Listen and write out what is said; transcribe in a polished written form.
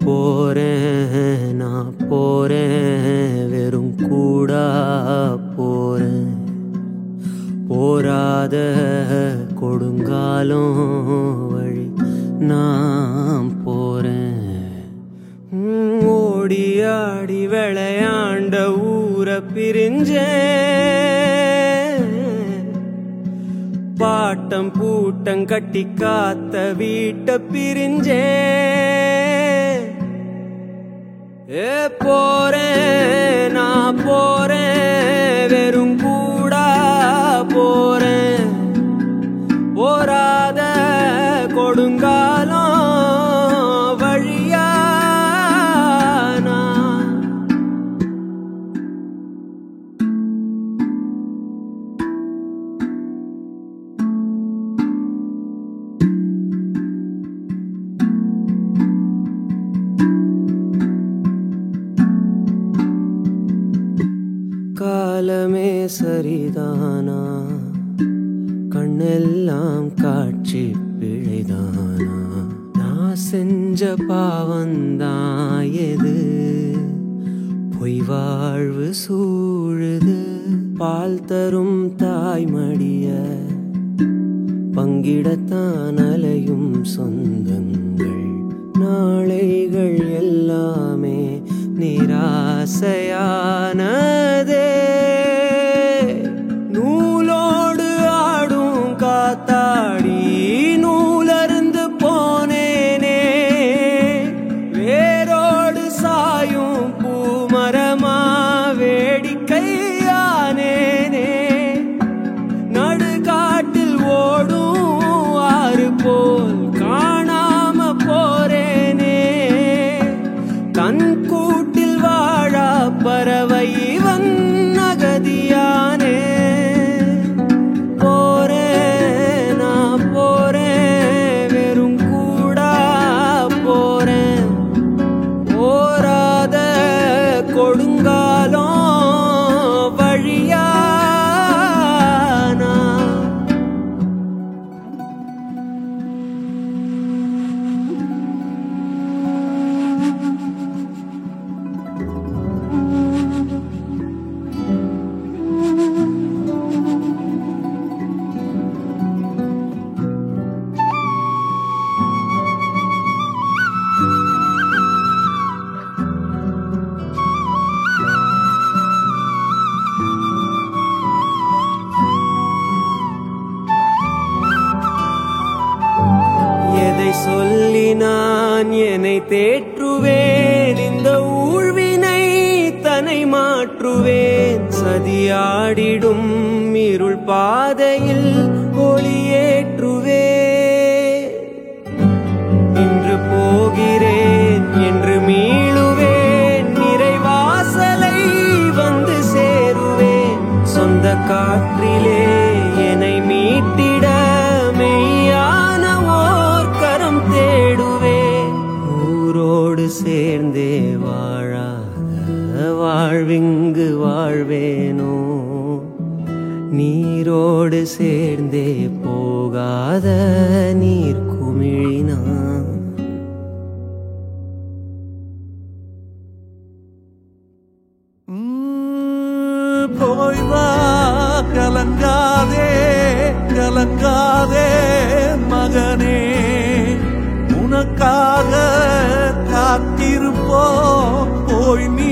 போறேன் நான் போறேன் வெறும் கூடா போறேன் போராத கொடுங்காலம் வழி நான் போறேன் ஓடி ஆடி விளையாண்ட ஊரை பிரிஞ்சேன் பாட்டம் பூட்டம் கட்டி காத்த வீட்டை பிரிஞ்சே போறேன் நான் போறேன் வெறும் கூடா போறேன் போராத கொடுங்காலம் வழியா காலமே சரிதானா கண்ணெல்லாம் காட்சி பிழைதானா நான் செஞ்ச பாவந்தான் எது பொய் வாழ்வு சூழுது பால் தரும் தாய்மடிய பங்கிடத்தான் அலையும் சொந்தங்கள் நாளைகள் எல்லாமே நிராசையானதே நூலோடு ஆடும் காத்தாடி நூலருந்து போனேனே வேரோடு சாயும் பூமரமா வேடிக்கையானேனே நடுகாட்டில் ஓடும் ஆறு போல் காணாம போறேனே கண் கூட்டில் வாழா பறவை இவன் அகதியானே போறேன் நான் போறேன் வெறும் கூடா போறேன் போராத கொடுங்காலம் வழியா சொல்லி நான் என்னை தேற்றுவேன் இந்த ஊழ்வினை தன்னை மாற்றுவேன் சதியாடிடும் இருள் பாதையில் ஒளியேற்றுவேன் இன்று போகிறேன் என்று மீளுவேன் நிறைவாசலை வந்து சேருவேன் சொந்த காற்றிலே என்னை மீட்டிட மெய்யான தேடுவேன் ஊரோடு சேர்ந்தே வாழாத வாழ்விங்கு வாழ்வேனோ நீரோடு சேர்ந்தே போகாத நீர் குமிழினா போய்வா கலங்காதே கலங்காதே மகனே உனக்காக காத்திருப்போம் போய் நீ